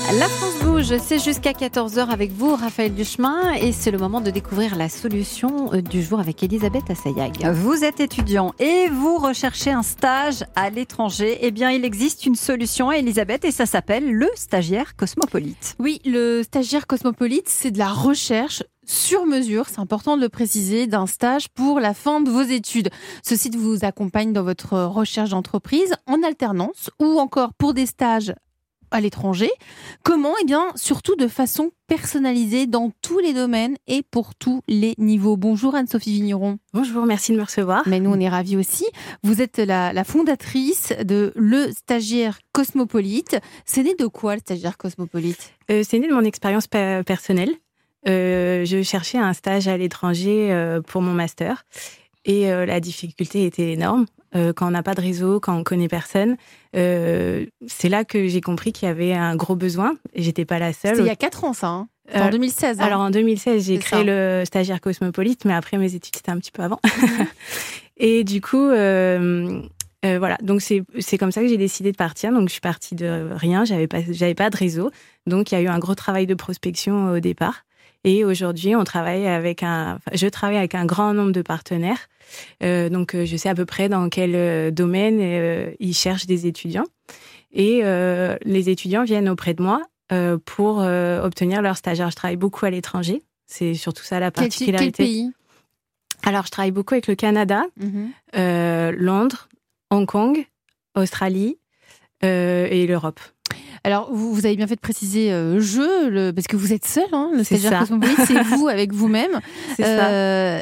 La France bouge, c'est jusqu'à 14h avec vous, Raphaël Duchemin, et c'est le moment de découvrir la solution du jour avec Elisabeth Assayag. Vous êtes étudiant et vous recherchez un stage à l'étranger. Eh bien, il existe une solution, Elisabeth, et ça s'appelle le stagiaire cosmopolite. Oui, le stagiaire cosmopolite, c'est de la recherche sur mesure, c'est important de le préciser, d'un stage pour la fin de vos études. Ce site vous accompagne dans votre recherche d'entreprise en alternance ou encore pour des stages à l'étranger. Comment ? Eh bien, surtout de façon personnalisée dans tous les domaines et pour tous les niveaux. Bonjour Anne-Sophie Vigneron. Bonjour, merci de me recevoir. Mais nous, on est ravis aussi. Vous êtes la fondatrice de Le Stagiaire Cosmopolite. C'est né de quoi, le Stagiaire Cosmopolite ? C'est né de mon expérience personnelle. Je cherchais un stage à l'étranger pour mon master et la difficulté était énorme. Quand on n'a pas de réseau, quand on connaît personne, c'est là que j'ai compris qu'il y avait un gros besoin et j'étais pas la seule. C'était il y a 4 ans, ça, hein. En 2016. Alors en 2016, j'ai créé le Stagiaire Cosmopolite, mais après mes études c'était un petit peu avant. Et du coup, voilà. Donc c'est comme ça que j'ai décidé de partir. Donc je suis partie de rien, j'avais pas de réseau. Donc il y a eu un gros travail de prospection au départ. Et aujourd'hui, je travaille avec un grand nombre de partenaires. Donc, je sais à peu près dans quel domaine ils cherchent des étudiants. Et les étudiants viennent auprès de moi pour obtenir leur stage. Alors, je travaille beaucoup à l'étranger. C'est surtout ça la particularité. Quel pays ? Alors, je travaille beaucoup avec le Canada, Londres, Hong Kong, Australie et l'Europe. Alors, vous avez bien fait de préciser parce que vous êtes seul, hein, le stagiaire cosmopolite, c'est vous avec vous-même. C'est ça.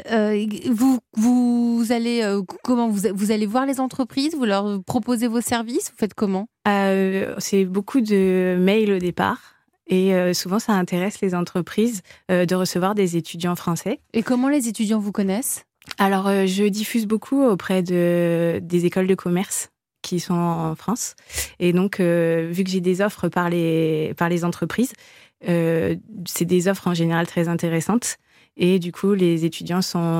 Vous allez comment vous allez voir les entreprises, vous leur proposez vos services, vous faites comment ? C'est beaucoup de mails au départ. Et souvent, ça intéresse les entreprises de recevoir des étudiants français. Et comment les étudiants vous connaissent ? Alors, je diffuse beaucoup auprès des écoles de commerce qui sont en France. Et donc, vu que j'ai des offres par les entreprises, c'est des offres en général très intéressantes. Et du coup, les étudiants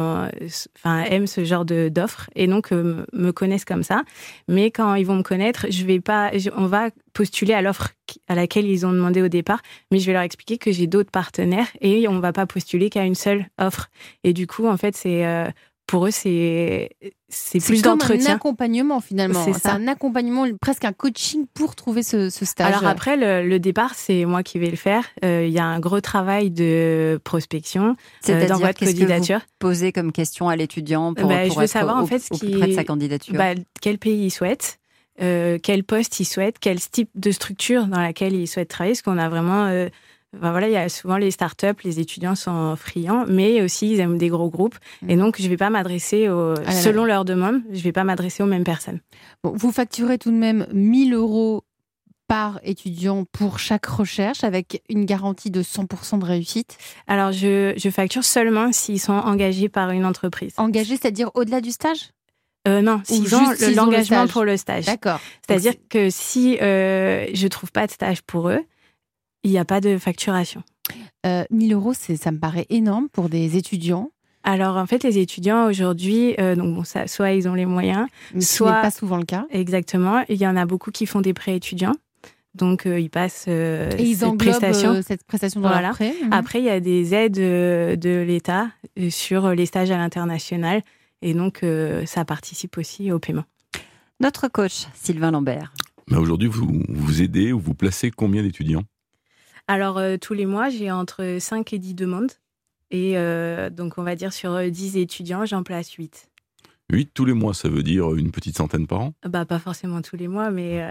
aiment ce genre d'offres et donc me connaissent comme ça. Mais quand ils vont me connaître, on va postuler à l'offre à laquelle ils ont demandé au départ, mais je vais leur expliquer que j'ai d'autres partenaires et on va pas postuler qu'à une seule offre. Et du coup, en fait, pour eux, c'est plus d'entretien. C'est un accompagnement, finalement. C'est un accompagnement, presque un coaching pour trouver ce stage. Alors après, le départ, c'est moi qui vais le faire. Il y a un gros travail de prospection, d'envoi de candidature. Que vous posez comme question à l'étudiant pour je veux être savoir, en fait, auprès de sa candidature. Quel pays il souhaite, quel poste il souhaite, quel type de structure dans laquelle il souhaite travailler. Parce qu'on a vraiment... il y a souvent les startups, les étudiants sont friands, mais aussi ils aiment des gros groupes. Et donc, je ne vais pas m'adresser selon leurs demandes, je ne vais pas m'adresser aux mêmes personnes. Bon, vous facturez tout de même 1 000 € par étudiant pour chaque recherche, avec une garantie de 100% de réussite. Alors, je facture seulement s'ils sont engagés par une entreprise. Engagés, c'est-à-dire au-delà du stage ? Non, s'ils ont l'engagement pour le stage. D'accord. C'est-à-dire que si je ne trouve pas de stage pour eux, il n'y a pas de facturation. 1 000 €, ça me paraît énorme pour des étudiants. Alors, en fait, les étudiants aujourd'hui, soit ils ont les moyens, soit... Ce n'est pas souvent le cas. Exactement. Il y en a beaucoup qui font des prêts étudiants. Donc, ils passent cette prestation dans leur prêt. Après, il y a des aides de l'État sur les stages à l'international. Et donc, ça participe aussi au paiement. Notre coach, Sylvain Lambert. Aujourd'hui, vous aidez ou vous placez combien d'étudiants ? Alors, tous les mois, j'ai entre 5 et 10 demandes. Et donc, on va dire sur 10 étudiants, j'en place 8. 8 tous les mois, ça veut dire une petite centaine par an ? Pas forcément tous les mois, mais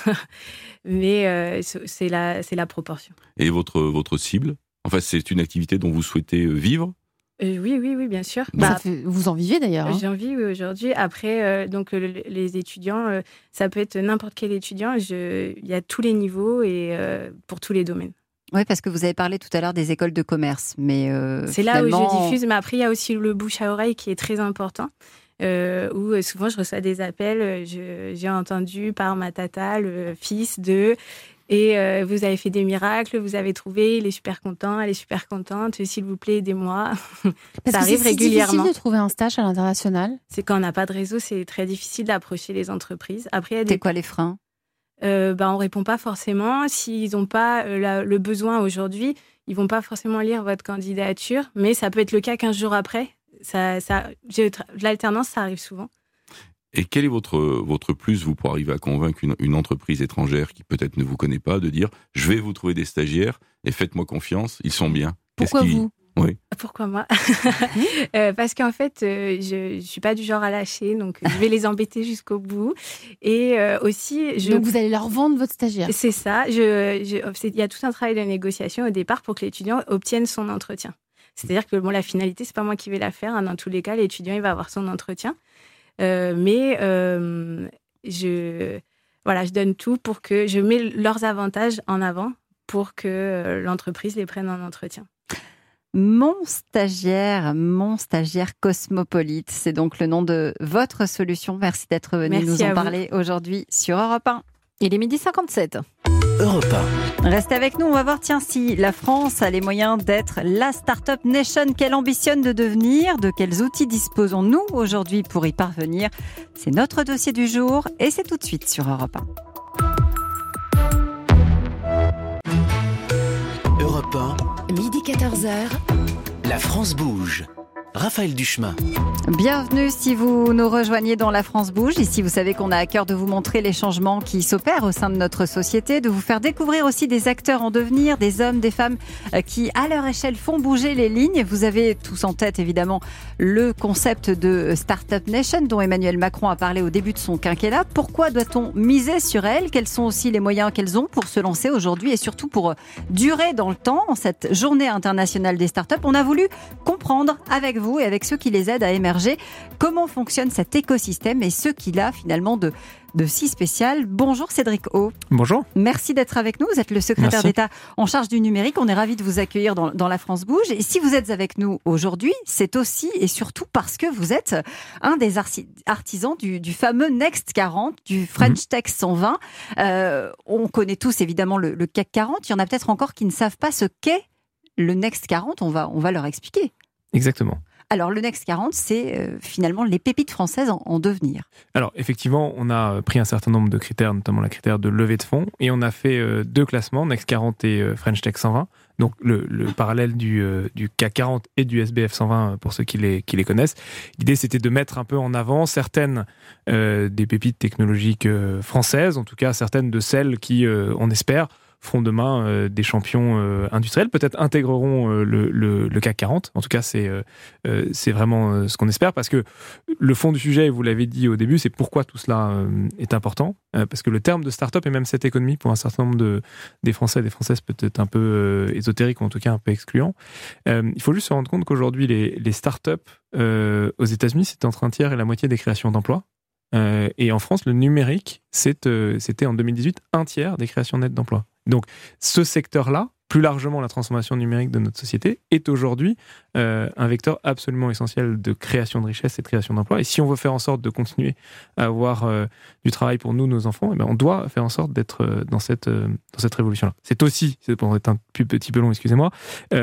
c'est la proportion. Et votre cible ? Enfin, c'est une activité dont vous souhaitez vivre ? Oui, bien sûr. Vous en vivez d'ailleurs, hein. J'en vis aujourd'hui. Après, les étudiants, ça peut être n'importe quel étudiant. Il y a tous les niveaux et pour tous les domaines. Oui, parce que vous avez parlé tout à l'heure des écoles de commerce, mais c'est là où je diffuse. Mais après, il y a aussi le bouche à oreille qui est très important. Où souvent je reçois des appels. J'ai entendu par ma tata, le fils de... Et vous avez fait des miracles, vous avez trouvé, il est super content, elle est super contente, s'il vous plaît, aidez-moi. Ça arrive régulièrement. C'est difficile de trouver un stage à l'international ? C'est quand on n'a pas de réseau, c'est très difficile d'approcher les entreprises. Après, c'est quoi les freins ? on répond pas forcément. S'ils n'ont pas le besoin aujourd'hui, ils vont pas forcément lire votre candidature, mais ça peut être le cas 15 jours après. L'alternance, ça arrive souvent. Et quel est votre plus, vous, pour arriver à convaincre une entreprise étrangère qui peut-être ne vous connaît pas, de dire « je vais vous trouver des stagiaires et faites-moi confiance, ils sont bien ». Pourquoi vous ? Oui. Pourquoi moi ? Parce qu'en fait, je ne suis pas du genre à lâcher, donc je vais les embêter jusqu'au bout. Et aussi... Donc vous allez leur vendre votre stagiaire ? C'est ça. Il y a tout un travail de négociation au départ pour que l'étudiant obtienne son entretien. C'est-à-dire que la finalité, ce n'est pas moi qui vais la faire. Dans tous les cas, l'étudiant, il va avoir son entretien. Je donne tout pour que je mets leurs avantages en avant pour que l'entreprise les prenne en entretien. Mon stagiaire cosmopolite, c'est donc le nom de votre solution. Merci d'être venu nous en parler aujourd'hui sur Europe 1. Il est 12h57. Europe 1. Restez avec nous, on va voir si la France a les moyens d'être la Startup Nation qu'elle ambitionne de devenir. De quels outils disposons-nous aujourd'hui pour y parvenir ? C'est notre dossier du jour et c'est tout de suite sur Europe 1. Europe 1. Midi 14h. La France bouge. Raphaël Duchemin. Bienvenue si vous nous rejoignez dans La France bouge. Ici, vous savez qu'on a à cœur de vous montrer les changements qui s'opèrent au sein de notre société, de vous faire découvrir aussi des acteurs en devenir, des hommes, des femmes qui, à leur échelle, font bouger les lignes. Vous avez tous en tête, évidemment, le concept de Startup Nation dont Emmanuel Macron a parlé au début de son quinquennat. Pourquoi doit-on miser sur elle ? Quels sont aussi les moyens qu'elles ont pour se lancer aujourd'hui et surtout pour durer dans le temps en cette journée internationale des startups ? On a voulu comprendre avec vous et avec ceux qui les aident à émerger comment fonctionne cet écosystème et ce qu'il a finalement de si spécial. Bonjour Cédric O. Bonjour. Merci d'être avec nous. Vous êtes le secrétaire d'État en charge du numérique. On est ravis de vous accueillir dans La France bouge. Et si vous êtes avec nous aujourd'hui, c'est aussi et surtout parce que vous êtes un des artisans du fameux Next 40, du French Tech 120. On connaît tous évidemment le CAC 40. Il y en a peut-être encore qui ne savent pas ce qu'est le Next 40. On va leur expliquer. Exactement. Alors, le Next 40, c'est finalement les pépites françaises en devenir. Alors, effectivement, on a pris un certain nombre de critères, notamment le critère de levée de fonds, et on a fait 2 classements, Next 40 et French Tech 120, donc le parallèle du CAC 40 et du SBF 120 pour ceux qui les connaissent. L'idée, c'était de mettre un peu en avant certaines des pépites technologiques françaises, en tout cas certaines de celles qui, on espère, feront demain des champions industriels, peut-être intégreront le CAC 40. En tout cas, c'est vraiment ce qu'on espère, parce que le fond du sujet, vous l'avez dit au début, c'est pourquoi tout cela est important, parce que le terme de start-up et même cette économie, pour un certain nombre des Français et des Françaises, peut être un peu ésotérique, ou en tout cas un peu excluant. Il faut juste se rendre compte qu'aujourd'hui, les start-up aux États-Unis, c'est entre un tiers et la moitié des créations d'emplois. Et en France, le numérique, c'était en 2018 un tiers des créations nettes d'emplois. Donc, ce secteur-là, plus largement la transformation numérique de notre société, est aujourd'hui un vecteur absolument essentiel de création de richesse et de création d'emplois. Et si on veut faire en sorte de continuer à avoir du travail pour nous, nos enfants, on doit faire en sorte d'être dans cette révolution-là. C'est aussi, pour être un petit peu long, excusez-moi,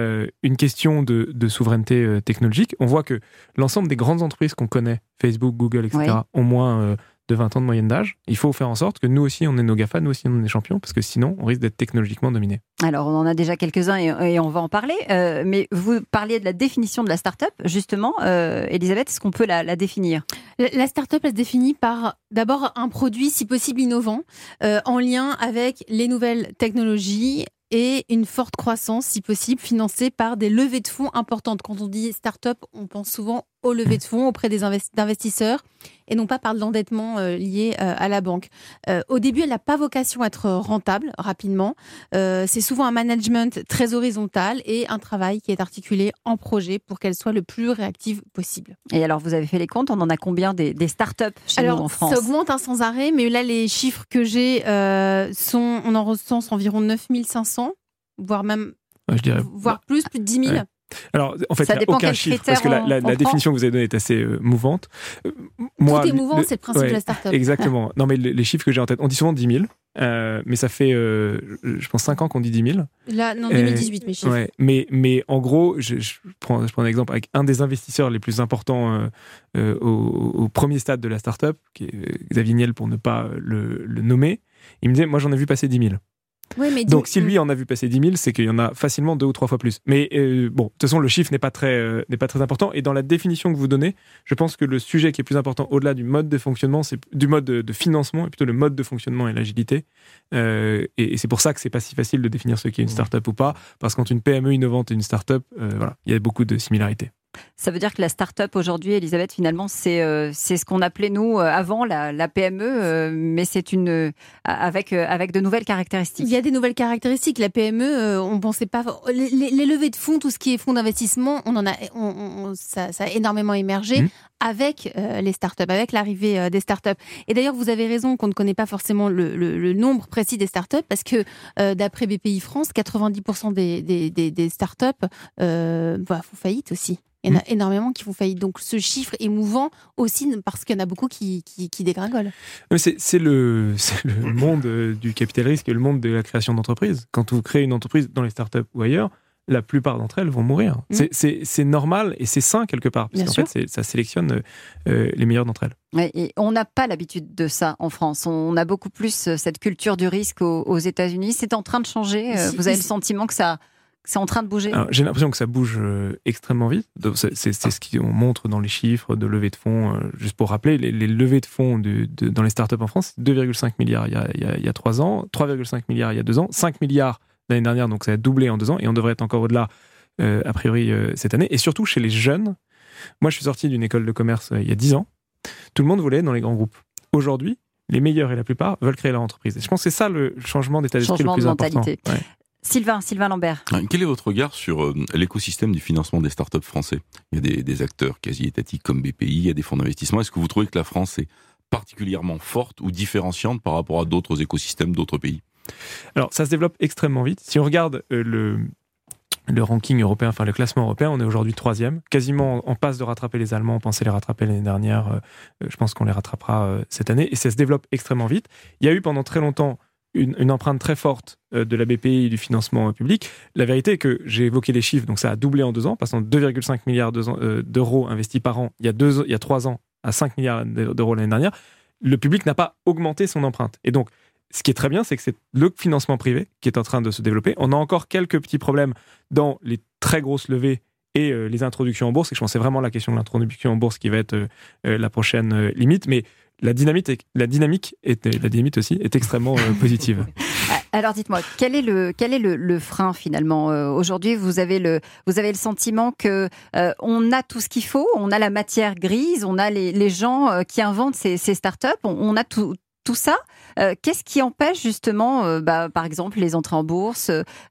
une question de souveraineté technologique. On voit que l'ensemble des grandes entreprises qu'on connaît, Facebook, Google, etc., ont moins de 20 ans de moyenne d'âge. Il faut faire en sorte que nous aussi, on est nos GAFA, nous aussi, on est des champions, parce que sinon, on risque d'être technologiquement dominés. Alors, on en a déjà quelques-uns et on va en parler. Mais vous parliez de la définition de la start-up, justement. Elisabeth, est-ce qu'on peut la définir ? La start-up, elle se définit par d'abord un produit, si possible, innovant, en lien avec les nouvelles technologies et une forte croissance, si possible, financée par des levées de fonds importantes. Quand on dit start-up, on pense souvent aux levées de fonds auprès d'investisseurs et non pas par l'endettement lié à la banque. Au début, elle n'a pas vocation à être rentable rapidement. C'est souvent un management très horizontal et un travail qui est articulé en projet pour qu'elle soit le plus réactive possible. Et alors, vous avez fait les comptes, on en a combien des start-up chez nous en France ? Ça augmente sans arrêt, mais là, les chiffres que j'ai on en recense environ 9500, voire même voire plus de 10 000. Ouais. Alors, en fait, il n'y a aucun chiffre, parce que la définition que vous avez donnée est assez mouvante. Moi, tout est mouvant, c'est le principe de la start-up. Exactement. Non, mais les chiffres que j'ai en tête, on dit souvent 10 000, mais ça fait, je pense, 5 ans qu'on dit 10 000. Là, non, 2018, mes chiffres. Ouais, mais en gros, je prends un exemple avec un des investisseurs les plus importants au premier stade de la start-up, qui est Xavier Niel, pour ne pas le nommer. Il me disait, moi j'en ai vu passer 10 000. Oui, mais Donc si lui en a vu passer 10 000, c'est qu'il y en a facilement 2 ou 3 fois plus. Mais bon, de toute façon, le chiffre n'est pas très important. Et dans la définition que vous donnez, je pense que le sujet qui est plus important, au-delà du mode de fonctionnement, c'est du mode de financement, et plutôt le mode de fonctionnement et l'agilité. Et c'est pour ça que c'est pas si facile de définir ce qu'est une start-up ou pas, parce qu'entre une PME innovante et une start-up, voilà, il y a beaucoup de similarités. Ça veut dire que la start-up aujourd'hui, Elisabeth, finalement, c'est ce qu'on appelait nous avant la PME, mais c'est avec de nouvelles caractéristiques. Il y a des nouvelles caractéristiques. La PME, on pensait pas. Les levées de fonds, tout ce qui est fonds d'investissement, ça a énormément émergé avec les startups, avec l'arrivée des startups. Et d'ailleurs, vous avez raison qu'on ne connaît pas forcément le nombre précis des startups, parce que d'après BPI France, 90% des startups font faillite aussi. Il y en a énormément qui font faillite. Donc ce chiffre est mouvant aussi parce qu'il y en a beaucoup qui dégringolent. C'est le monde du capital risque et le monde de la création d'entreprises. Quand vous créez une entreprise dans les startups ou ailleurs, la plupart d'entre elles vont mourir. C'est normal et c'est sain quelque part, parce qu'en fait, ça sélectionne les meilleures d'entre elles. Ouais, et on n'a pas l'habitude de ça en France. On a beaucoup plus cette culture du risque aux États-Unis. C'est en train de changer. Vous avez le sentiment que c'est en train de bouger? Alors, j'ai l'impression que ça bouge extrêmement vite. C'est ce qu'on montre dans les chiffres de levée de fonds. Juste pour rappeler, les levées de fonds dans les startups en France, 2,5 milliards il y a 3 ans, 3,5 milliards il y a 2 ans, 5 milliards l'année dernière, donc ça a doublé en 2 ans, et on devrait être encore au-delà, a priori, cette année. Et surtout chez les jeunes. Moi, je suis sorti d'une école de commerce il y a 10 ans. Tout le monde voulait être dans les grands groupes. Aujourd'hui, les meilleurs et la plupart veulent créer leur entreprise. Et je pense que c'est ça le changement d'état d'esprit le plus important. Ouais. Sylvain Lambert. Quel est votre regard sur l'écosystème du financement des startups français? Il y a des acteurs quasi étatiques comme BPI, il y a des fonds d'investissement. Est-ce que vous trouvez que la France est particulièrement forte ou différenciante par rapport à d'autres écosystèmes d'autres pays? Alors, ça se développe extrêmement vite. Si on regarde le ranking européen, enfin le classement européen, on est aujourd'hui 3e, quasiment en passe de rattraper les Allemands. On pensait les rattraper l'année dernière. Je pense qu'on les rattrapera cette année. Et ça se développe extrêmement vite. Il y a eu pendant très longtemps une empreinte très forte de la BPI et du financement public. La vérité est que j'ai évoqué les chiffres, donc ça a doublé en 2 ans, passant de 2,5 milliards d'euros investis par an il y a 3 ans à 5 milliards d'euros l'année dernière. Le public n'a pas augmenté son empreinte. Et donc, ce qui est très bien, c'est que c'est le financement privé qui est en train de se développer. On a encore quelques petits problèmes dans les très grosses levées et les introductions en bourse. Et je pense que c'est vraiment la question de l'introduction en bourse qui va être la prochaine limite. Mais la dynamique aussi est extrêmement positive. Alors dites-moi, quel est le frein finalement aujourd'hui? Vous avez le sentiment que on a tout ce qu'il faut, on a la matière grise, on a les gens qui inventent ces startups, on a tout ça. Qu'est-ce qui empêche justement, par exemple, les entrées en bourse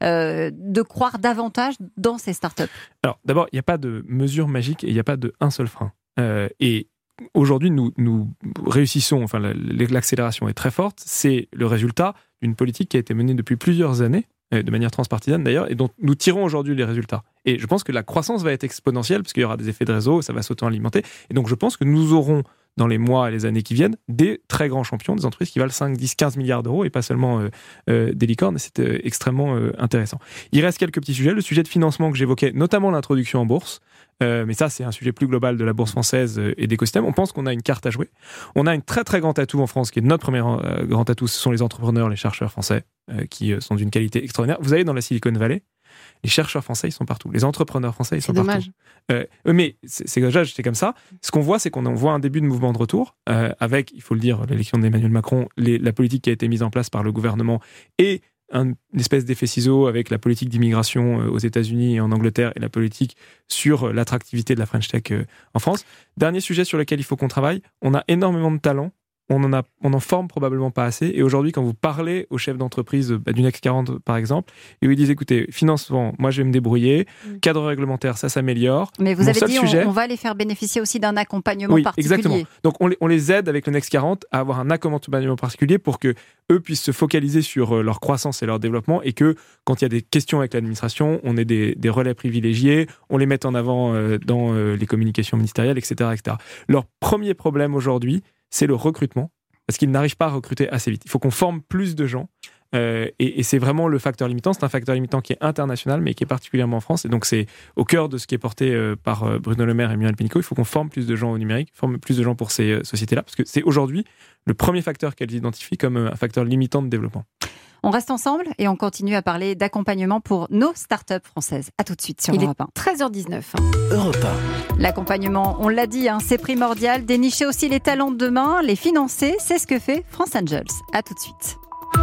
de croire davantage dans ces startups? Alors d'abord, il n'y a pas de mesure magique et il n'y a pas d'un seul frein. Et aujourd'hui, nous réussissons, enfin l'accélération est très forte, c'est le résultat d'une politique qui a été menée depuis plusieurs années, de manière transpartisane d'ailleurs, et dont nous tirons aujourd'hui les résultats. Et je pense que la croissance va être exponentielle, parce qu'il y aura des effets de réseau, ça va s'auto-alimenter, et donc je pense que nous aurons, dans les mois et les années qui viennent, des très grands champions, des entreprises qui valent 5, 10, 15 milliards d'euros, et pas seulement des licornes, et c'est extrêmement intéressant. Il reste quelques petits sujets, le sujet de financement que j'évoquais, notamment l'introduction en bourse, mais ça c'est un sujet plus global de la bourse française et d'écosystème. On pense qu'on a une carte à jouer. On a un très très grand atout en France, qui est notre premier grand atout, ce sont les entrepreneurs, les chercheurs français, qui sont d'une qualité extraordinaire. Vous allez dans la Silicon Valley, les chercheurs français, ils sont partout. Les entrepreneurs français, ils sont partout. Mais c'est dommage, c'est comme ça. Ce qu'on voit, c'est qu'on voit un début de mouvement de retour, avec, il faut le dire, l'élection d'Emmanuel Macron, la politique qui a été mise en place par le gouvernement et une espèce d'effet ciseau avec la politique d'immigration aux États-Unis et en Angleterre et la politique sur l'attractivité de la French Tech en France. Dernier sujet sur lequel il faut qu'on travaille, on a énormément de talents. On en forme probablement pas assez. Et aujourd'hui, quand vous parlez aux chefs d'entreprise du Next 40, par exemple, et où ils disent, écoutez, financement, moi je vais me débrouiller, cadre réglementaire, ça s'améliore. Mais vous avez dit, on va les faire bénéficier aussi d'un accompagnement particulier. Exactement. Donc on les aide avec le Next 40 à avoir un accompagnement particulier pour que eux puissent se focaliser sur leur croissance et leur développement, et que quand il y a des questions avec l'administration, on ait des relais privilégiés, on les mette en avant dans les communications ministérielles, etc., etc. Leur premier problème aujourd'hui, c'est le recrutement, parce qu'ils n'arrivent pas à recruter assez vite. Il faut qu'on forme plus de gens Et c'est vraiment le facteur limitant. C'est un facteur limitant qui est international, mais qui est particulièrement en France. Et donc, c'est au cœur de ce qui est porté par Bruno Le Maire et Muriel Pénicaud. Il faut qu'on forme plus de gens au numérique, forme plus de gens pour ces sociétés-là, parce que c'est aujourd'hui le premier facteur qu'elles identifient comme un facteur limitant de développement. On reste ensemble et on continue à parler d'accompagnement pour nos startups françaises. À tout de suite sur Europe 1. 13h19. Europe 1. L'accompagnement, on l'a dit, c'est primordial. Dénicher aussi les talents de demain, les financer, c'est ce que fait France Angels. À tout de suite.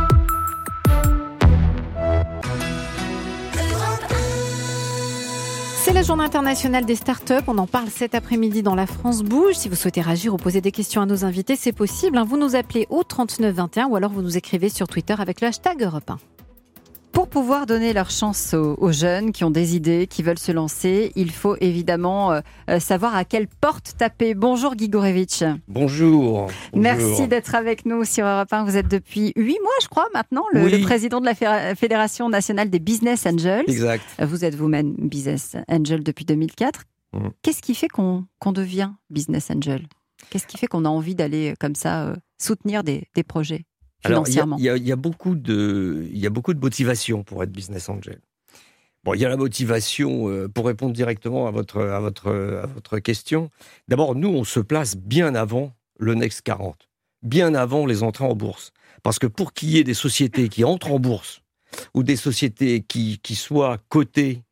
C'est la journée internationale des startups. On en parle cet après-midi dans La France Bouge. Si vous souhaitez réagir ou poser des questions à nos invités, c'est possible. Vous nous appelez au 39 21 ou alors vous nous écrivez sur Twitter avec le hashtag Europe 1. Pour pouvoir donner leur chance aux jeunes qui ont des idées, qui veulent se lancer, il faut évidemment savoir à quelle porte taper. Bonjour Guy Gourevitch. Bonjour. Merci d'être avec nous sur Europe 1. Vous êtes depuis 8 mois, je crois, maintenant, le président de la Fédération nationale des Business Angels. Exact. Vous êtes vous-même Business Angel depuis 2004. Qu'est-ce qui fait qu'on devient Business Angel ? Qu'est-ce qui fait qu'on a envie d'aller comme ça soutenir des projets ? Alors, il y a beaucoup de motivation pour être business angel. Bon, il y a la motivation pour répondre directement à votre question. D'abord, nous, on se place bien avant le Next 40, bien avant les entrées en bourse. Parce que pour qu'il y ait des sociétés qui entrent en bourse ou des sociétés qui soient cotées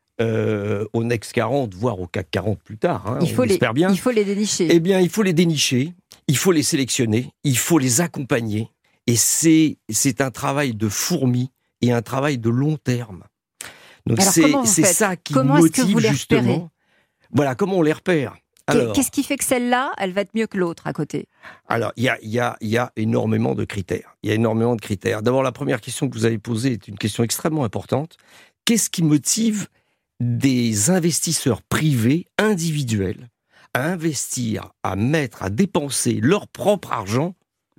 au Next 40, voire au CAC 40 plus tard, il faut les dénicher. Eh bien, il faut les dénicher, il faut les sélectionner, il faut les accompagner. Et c'est un travail de fourmi et un travail de long terme. Donc alors, c'est ça qui comment motive justement. Voilà, comment on les repère. Alors, qu'est-ce qui fait que celle-là, elle va être mieux que l'autre à côté ? Alors, il y a énormément de critères. Il y a énormément de critères. D'abord, la première question que vous avez posée est une question extrêmement importante. Qu'est-ce qui motive des investisseurs privés, individuels, à investir, à dépenser leur propre argent,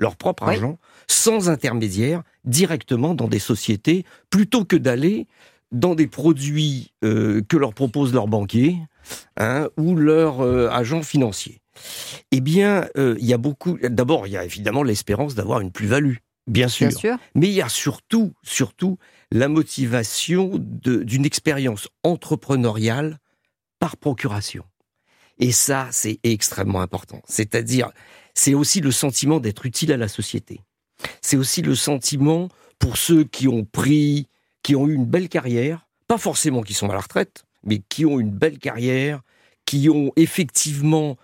sans intermédiaire, directement dans des sociétés, plutôt que d'aller dans des produits que leur proposent leurs banquiers ou leurs agents financiers. Eh bien, il y a évidemment l'espérance d'avoir une plus-value, bien sûr. Mais il y a surtout la motivation d'une expérience entrepreneuriale par procuration. Et ça, c'est extrêmement important. C'est-à-dire, c'est aussi le sentiment d'être utile à la société. C'est aussi le sentiment pour ceux qui ont eu une belle carrière, pas forcément qui sont à la retraite, mais qui ont une belle carrière, qui ont effectivement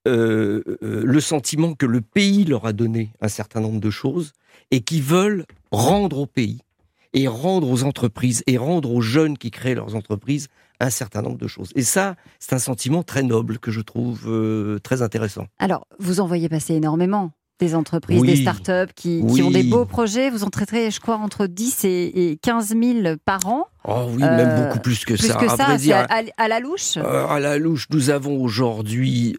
le sentiment que le pays leur a donné un certain nombre de choses et qui veulent rendre au pays et rendre aux entreprises et rendre aux jeunes qui créent leurs entreprises un certain nombre de choses. Et ça, c'est un sentiment très noble que je trouve très intéressant. Alors, vous en voyez passer énormément des entreprises, des startups qui ont des beaux projets. Vous en traitez, je crois, entre 10 et 15 000 par an. Oh oui, même beaucoup plus que ça. Plus que ça, c'est à la louche. À la louche, nous avons aujourd'hui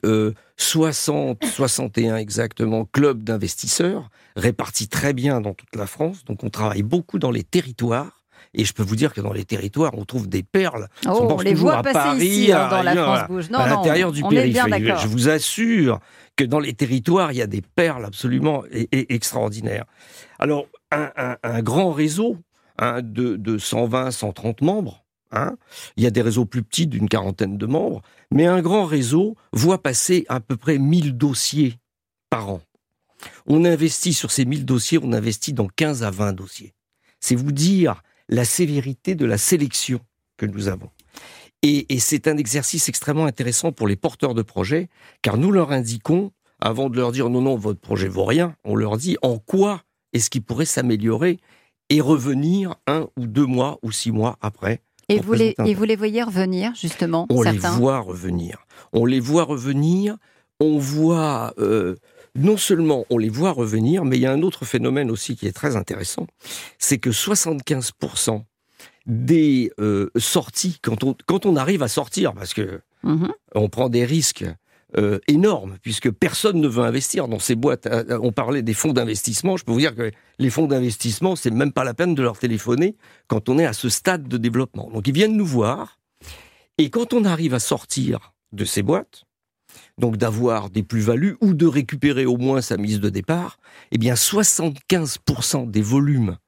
61 exactement clubs d'investisseurs répartis très bien dans toute la France. Donc on travaille beaucoup dans les territoires. Et je peux vous dire que dans les territoires, on trouve des perles. On les voit passer Paris, ici, dans la France Bouge. À l'intérieur du périphérique. Je vous assure que dans les territoires, il y a des perles absolument extraordinaires. Alors, un grand réseau de 120, 130 membres, il y a des réseaux plus petits d'une quarantaine de membres, mais un grand réseau voit passer à peu près 1000 dossiers par an. On investit sur ces 1000 dossiers, on investit dans 15 à 20 dossiers. C'est vous dire la sévérité de la sélection que nous avons. Et c'est un exercice extrêmement intéressant pour les porteurs de projets, car nous leur indiquons, avant de leur dire non, votre projet vaut rien, on leur dit en quoi est-ce qu'il pourrait s'améliorer et revenir 1 ou 2 mois ou 6 mois après. Et vous les voyez revenir, justement, certains ? On les voit revenir, on voit... non seulement on les voit revenir, mais il y a un autre phénomène aussi qui est très intéressant, c'est que 75% des sorties, quand on arrive à sortir, parce que on prend des risques énormes, puisque personne ne veut investir dans ces boîtes. On parlait des fonds d'investissement, je peux vous dire que les fonds d'investissement, c'est même pas la peine de leur téléphoner quand on est à ce stade de développement. Donc ils viennent nous voir, et quand on arrive à sortir de ces boîtes, donc d'avoir des plus-values ou de récupérer au moins sa mise de départ, eh bien 75% des volumes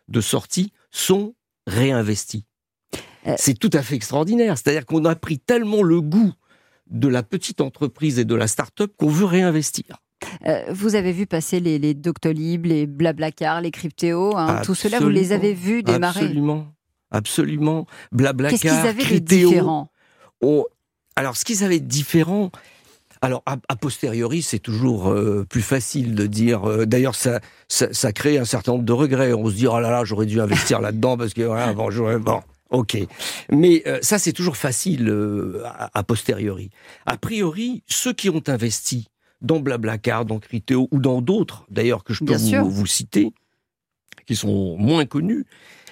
de sortie sont réinvestis. C'est tout à fait extraordinaire. C'est-à-dire qu'on a pris tellement le goût de la petite entreprise et de la start-up qu'on veut réinvestir. Vous avez vu passer les Doctolib, les Blablacar, les Cryptéo, tout cela, vous les avez vus démarrer? Absolument. Blablacar, qu'est-ce qu'ils avaient Cryptéo, de différent? Alors, ce qu'ils avaient de différent, alors a posteriori, c'est toujours plus facile de dire. D'ailleurs, ça crée un certain nombre de regrets. On se dit, oh là là, j'aurais dû investir là-dedans parce que bon, ok. Mais ça, c'est toujours facile a posteriori. A priori, ceux qui ont investi dans Blablacar, dans Cryptéo ou dans d'autres, d'ailleurs, que je peux vous citer, qui sont moins connus,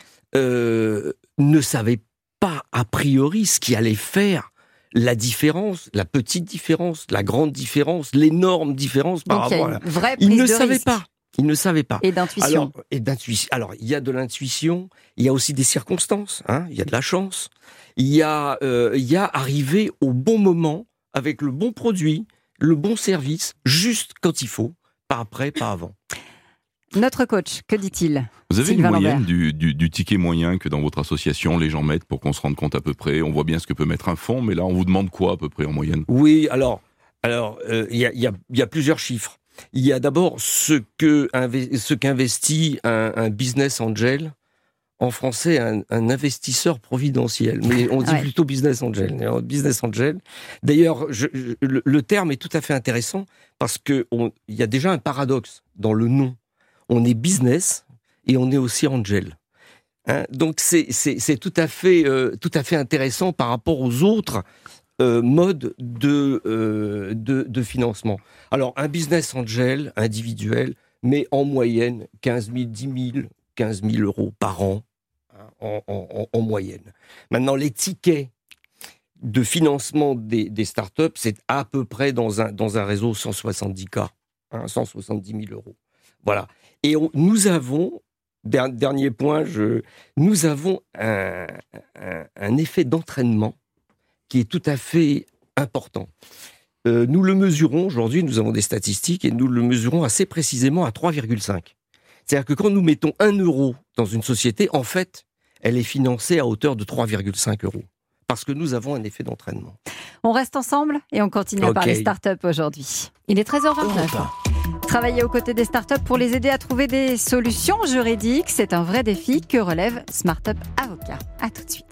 ne savaient pas a priori ce qui allait faire la différence, la petite différence, la grande différence, l'énorme différence par rapport à... vraie prise de risque. Ils ne savaient pas. Et d'intuition. Alors, il y a de l'intuition, il y a aussi des circonstances, il y a de la chance, il y a arriver au bon moment, avec le bon produit, le bon service, juste quand il faut, pas après, pas avant. Notre coach, que dit-il? Vous avez Sylvain une moyenne Lambert. du ticket moyen que dans votre association, les gens mettent pour qu'on se rende compte à peu près? On voit bien ce que peut mettre un fonds, mais là, on vous demande quoi à peu près en moyenne? Oui, alors, il y a plusieurs chiffres. Il y a d'abord ce qu'investit un business angel, en français un investisseur providentiel, mais on dit plutôt business angel. Business angel. D'ailleurs, le terme est tout à fait intéressant parce que il y a déjà un paradoxe dans le nom. On est business et on est aussi angel. Donc c'est tout à fait intéressant par rapport aux autres modes de financement. Alors un business angel individuel, mais en moyenne 15 000, 10 000, 15 000 euros par an en moyenne. Maintenant les tickets de financement des startups, c'est à peu près dans un réseau 170K, 170 000 euros. Voilà. Et nous avons, dernier point, nous avons un effet d'entraînement qui est tout à fait important. Nous le mesurons, aujourd'hui, nous avons des statistiques, et nous le mesurons assez précisément à 3,5. C'est-à-dire que quand nous mettons 1 euro dans une société, en fait, elle est financée à hauteur de 3,5 euros. Parce que nous avons un effet d'entraînement. On reste ensemble et on continue à parler start-up aujourd'hui. Il est 13h29. Travailler aux côtés des startups pour les aider à trouver des solutions juridiques, c'est un vrai défi que relève Smart Up Avocat. À tout de suite.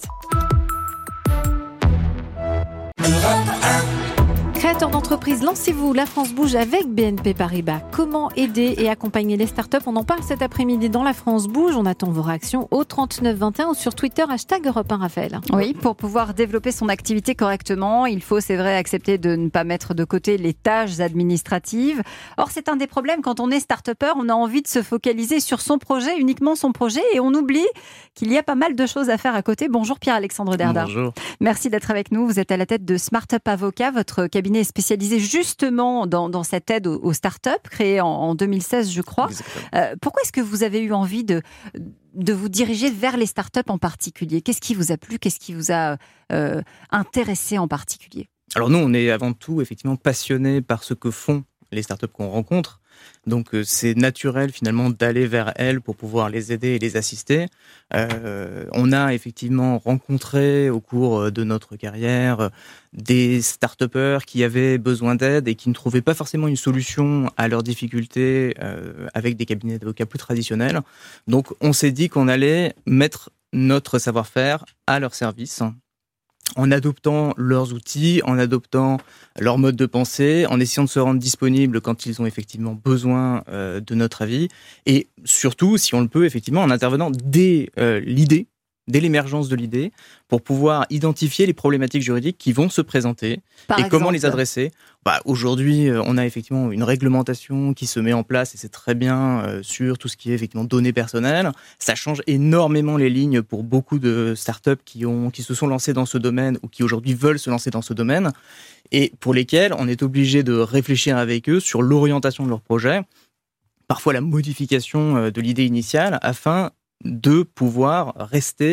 Créateurs d'entreprise, lancez-vous. La France bouge avec BNP Paribas. Comment aider et accompagner les startups? On en parle cet après-midi dans La France bouge. On attend vos réactions au 3921 ou sur Twitter, #Europe1 Raphaël. Oui, pour pouvoir développer son activité correctement, il faut, c'est vrai, accepter de ne pas mettre de côté les tâches administratives. Or, c'est un des problèmes quand on est start-upper. On a envie de se focaliser sur son projet, uniquement son projet, et on oublie qu'il y a pas mal de choses à faire à côté. Bonjour Pierre-Alexandre Derdard. Bonjour. Merci d'être avec nous. Vous êtes à la tête de Smart Up Avocat. Votre cabinet est spécialisé justement dans cette aide aux startups, créée en 2016, je crois. Pourquoi est-ce que vous avez eu envie de vous diriger vers les startups en particulier? Qu'est-ce qui vous a plu? Qu'est-ce qui vous a intéressé en particulier? Alors nous, on est avant tout effectivement passionnés par ce que font les startups qu'on rencontre. Donc c'est naturel finalement d'aller vers elles pour pouvoir les aider et les assister. On a effectivement rencontré au cours de notre carrière des start-upers qui avaient besoin d'aide et qui ne trouvaient pas forcément une solution à leurs difficultés avec des cabinets d'avocats plus traditionnels. Donc on s'est dit qu'on allait mettre notre savoir-faire à leur service, en adoptant leurs outils, en adoptant leur mode de pensée, en essayant de se rendre disponible quand ils ont effectivement besoin de notre avis, et surtout, si on le peut, effectivement, en intervenant dès l'idée, dès l'émergence de l'idée, pour pouvoir identifier les problématiques juridiques qui vont se présenter comment les adresser. Aujourd'hui, on a effectivement une réglementation qui se met en place et c'est très bien sur tout ce qui est effectivement données personnelles. Ça change énormément les lignes pour beaucoup de startups qui se sont lancées dans ce domaine ou qui aujourd'hui veulent se lancer dans ce domaine et pour lesquels on est obligé de réfléchir avec eux sur l'orientation de leur projet, parfois la modification de l'idée initiale afin de pouvoir rester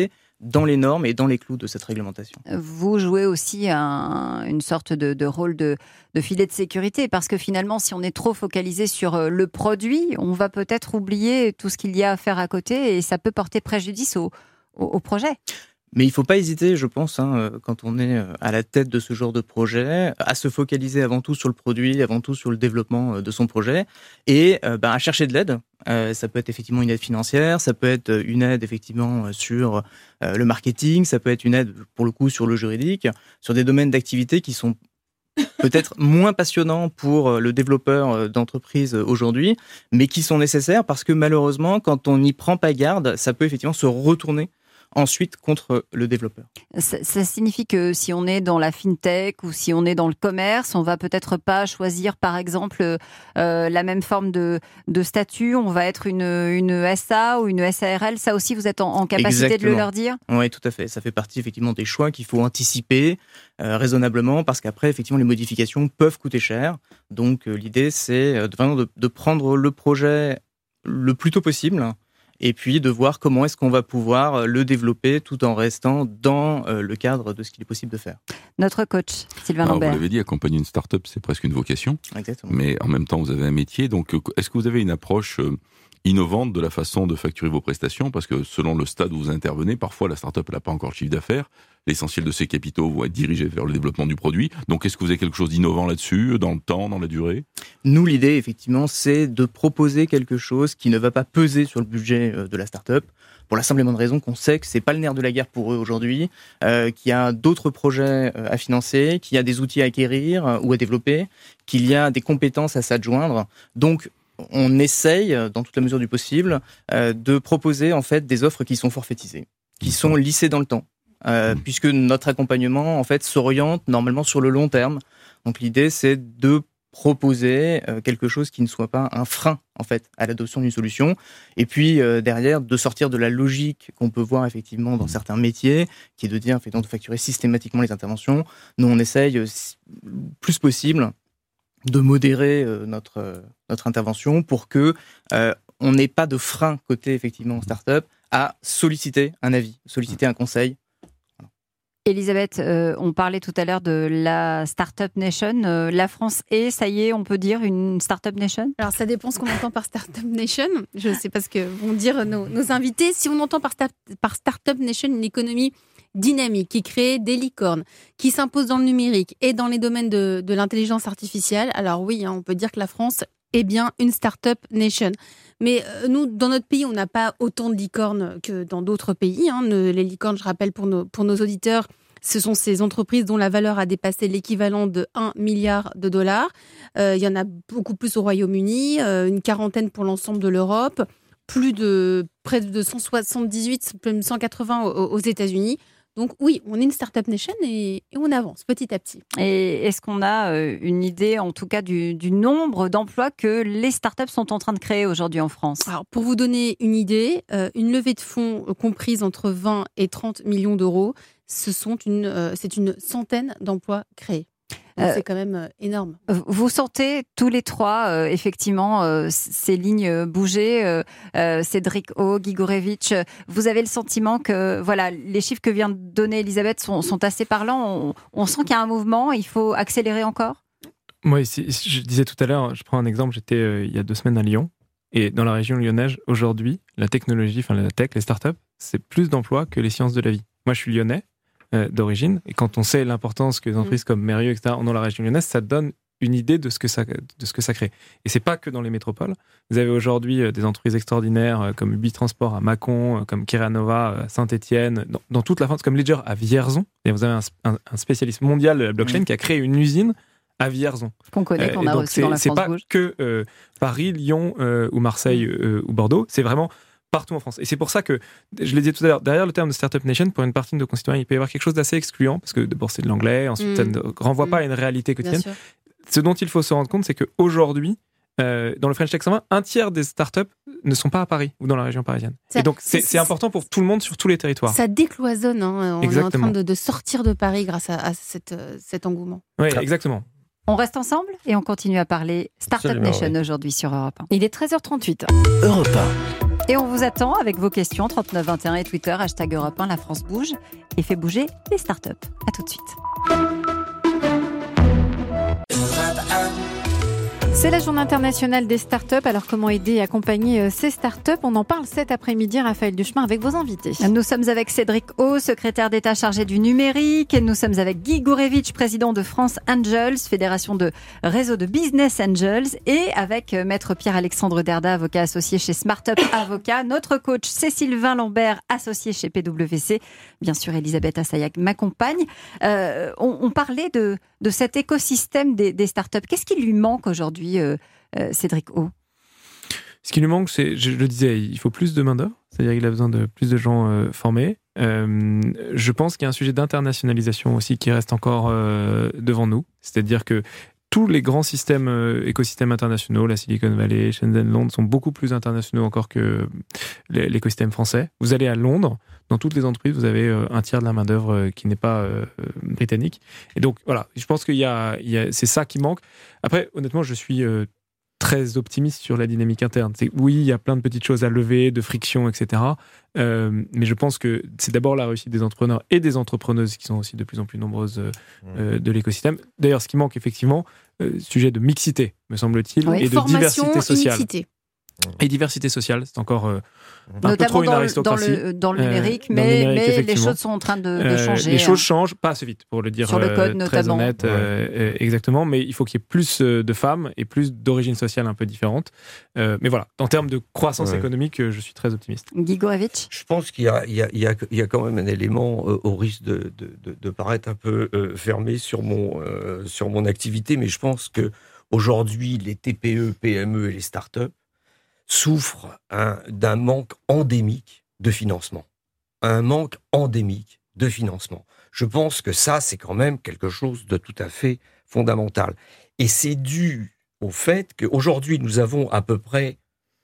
dans les normes et dans les clous de cette réglementation. Vous jouez aussi une sorte de rôle de filet de sécurité, parce que finalement, si on est trop focalisé sur le produit, on va peut-être oublier tout ce qu'il y a à faire à côté et ça peut porter préjudice au projet. Mais il ne faut pas hésiter, je pense, quand on est à la tête de ce genre de projet, à se focaliser avant tout sur le produit, avant tout sur le développement de son projet, et à chercher de l'aide. Ça peut être effectivement une aide financière, ça peut être une aide effectivement sur le marketing, ça peut être une aide pour le coup sur le juridique, sur des domaines d'activité qui sont peut-être moins passionnants pour le développeur d'entreprise aujourd'hui, mais qui sont nécessaires parce que malheureusement, quand on n'y prend pas garde, ça peut effectivement se retourner ensuite contre le développeur. Ça signifie que si on est dans la fintech ou si on est dans le commerce, on va peut-être pas choisir par exemple la même forme de statut, on va être une SA ou une SARL, ça aussi vous êtes en capacité Exactement. De le leur dire ? Oui, tout à fait. Ça fait partie effectivement des choix qu'il faut anticiper raisonnablement parce qu'après effectivement les modifications peuvent coûter cher. Donc l'idée c'est vraiment de prendre le projet le plus tôt possible et puis de voir comment est-ce qu'on va pouvoir le développer tout en restant dans le cadre de ce qu'il est possible de faire. Notre coach, Sylvain Lambert. Vous l'avez dit, accompagner une start-up, c'est presque une vocation. Exactement. Mais en même temps, vous avez un métier. Donc, est-ce que vous avez une approche innovante de la façon de facturer vos prestations ? Parce que selon le stade où vous intervenez, parfois la start-up n'a pas encore de chiffre d'affaires. L'essentiel de ses capitaux vont être dirigés vers le développement du produit. Donc, est-ce que vous avez quelque chose d'innovant là-dessus, dans le temps, dans la durée ? Nous, l'idée, effectivement, c'est de proposer quelque chose qui ne va pas peser sur le budget de la start-up, pour la simple et bonne raison qu'on sait que c'est pas le nerf de la guerre pour eux aujourd'hui, qu'il y a d'autres projets à financer, qu'il y a des outils à acquérir ou à développer, qu'il y a des compétences à s'adjoindre. Donc, on essaye, dans toute la mesure du possible, de proposer en fait des offres qui sont forfaitisées, qui sont lissées dans le temps. Puisque notre accompagnement en fait s'oriente normalement sur le long terme. Donc l'idée c'est de proposer quelque chose qui ne soit pas un frein en fait à l'adoption d'une solution et puis derrière de sortir de la logique qu'on peut voir effectivement dans certains métiers qui est de dire en fait, de facturer systématiquement les interventions. Nous on essaye le plus possible de modérer notre intervention pour que on n'ait pas de frein côté effectivement start-up à solliciter un avis, solliciter un conseil. Elisabeth, on parlait tout à l'heure de la Startup Nation. La France est, ça y est, on peut dire, une Startup Nation ? Alors, ça dépend ce qu'on entend par Startup Nation. Je ne sais pas ce que vont dire nos invités. Si on entend par Startup Nation une économie dynamique, qui crée des licornes, qui s'impose dans le numérique et dans les domaines de l'intelligence artificielle, alors oui, on peut dire que la France est bien une Startup Nation. Mais nous, dans notre pays, on n'a pas autant de licornes que dans d'autres pays. Les licornes, je rappelle pour nos auditeurs, ce sont ces entreprises dont la valeur a dépassé l'équivalent de 1 milliard de dollars. Il y en a beaucoup plus au Royaume-Uni, une quarantaine pour l'ensemble de l'Europe, près de 178, 180 aux États-Unis. Donc oui, on est une Startup Nation et on avance petit à petit. Et est-ce qu'on a une idée, en tout cas, du nombre d'emplois que les startups sont en train de créer aujourd'hui en France ? Alors, pour vous donner une idée, une levée de fonds comprise entre 20 et 30 millions d'euros, c'est une centaine d'emplois créés. Donc c'est quand même énorme. Vous sentez tous les trois, effectivement, ces lignes bouger. Cédric O, Guy Gourevitch, vous avez le sentiment que voilà, les chiffres que vient de donner Elisabeth sont assez parlants. On sent qu'il y a un mouvement, il faut accélérer encore ? Moi, ici, je disais tout à l'heure, je prends un exemple, j'étais il y a 2 semaines à Lyon. Et dans la région lyonnaise, aujourd'hui, la technologie, enfin la tech, les startups, c'est plus d'emplois que les sciences de la vie. Moi, je suis lyonnais d'origine, et quand on sait l'importance que des entreprises comme Mérieux, etc., ont dans la région lyonnaise, ça donne une idée de ce que ça crée. Et c'est pas que dans les métropoles. Vous avez aujourd'hui des entreprises extraordinaires comme Ubitransport à Mâcon, comme Keranova à Saint-Étienne, dans toute la France, comme Ledger à Vierzon. Et vous avez un spécialiste mondial de la blockchain qui a créé une usine à Vierzon. Qu'on connaît, qu'on a reçu dans la France Rouge. C'est pas que Paris, Lyon ou Marseille ou Bordeaux, c'est vraiment partout en France. Et c'est pour ça que, je l'ai dit tout à l'heure, derrière le terme de Startup Nation, pour une partie de nos concitoyens, il peut y avoir quelque chose d'assez excluant, parce que d'abord c'est de l'anglais, ensuite ça ne renvoie pas à une réalité quotidienne. Ce dont il faut se rendre compte, c'est qu'aujourd'hui, dans le French Tech 120, un tiers des startups ne sont pas à Paris ou dans la région parisienne. Et donc c'est important pour tout le monde sur tous les territoires. Ça décloisonne, on Exactement. Est en train de sortir de Paris grâce à cet engouement. Oui, exactement. On reste ensemble et on continue à parler Startup Nation aujourd'hui sur Europe 1. Il est 13h38. Europe 1. Et on vous attend avec vos questions 3921 et Twitter #Europe1, la France bouge et fait bouger les startups. À tout de suite. C'est la journée internationale des startups. Alors comment aider et accompagner ces startups? On en parle cet après-midi, Raphaël Duchemin, avec vos invités. Nous sommes avec Cédric O, secrétaire d'État chargé du numérique. Et nous sommes avec Guy Gourevitch, président de France Angels, fédération de réseau de business angels. Et avec maître Pierre-Alexandre Derda, avocat associé chez SmartUp Avocat. Notre coach, c'est Sylvain Lambert, associé chez PwC. Bien sûr, Elisabeth Assayag m'accompagne. On parlait de cet écosystème des startups. Qu'est-ce qui lui manque aujourd'hui, Cédric O? Ce qui lui manque, c'est, je le disais, il faut plus de main-d'œuvre, c'est-à-dire qu'il a besoin de plus de gens formés. Je pense qu'il y a un sujet d'internationalisation aussi qui reste encore devant nous, c'est-à-dire que tous les grands écosystèmes internationaux, la Silicon Valley, Shenzhen, Londres, sont beaucoup plus internationaux encore que l'écosystème français. Vous allez à Londres, dans toutes les entreprises, vous avez un tiers de la main-d'œuvre qui n'est pas britannique. Et donc, voilà, je pense c'est ça qui manque. Après, honnêtement, je suis très optimiste sur la dynamique interne. Oui, il y a plein de petites choses à lever, de friction, etc. Mais je pense que c'est d'abord la réussite des entrepreneurs et des entrepreneuses qui sont aussi de plus en plus nombreuses de l'écosystème. D'ailleurs, ce qui manque effectivement, sujet de mixité, me semble-t-il, et de diversité sociale. Unicité. Et diversité sociale, c'est encore un notamment peu trop une aristocratie. dans le numérique, mais les choses sont en train de changer. Les choses changent, pas assez vite, pour le dire sur le code, très notamment. honnête. Exactement, mais il faut qu'il y ait plus de femmes et plus d'origines sociales un peu différentes. Mais voilà, en termes de croissance économique, je suis très optimiste. Guy Gourevitch. Je pense qu'il y a quand même un élément au risque de paraître un peu fermé sur mon activité, mais je pense que aujourd'hui les TPE, PME et les startups souffrent d'un manque endémique de financement. Un manque endémique de financement. Je pense que ça, c'est quand même quelque chose de tout à fait fondamental. Et c'est dû au fait qu'aujourd'hui, nous avons à peu près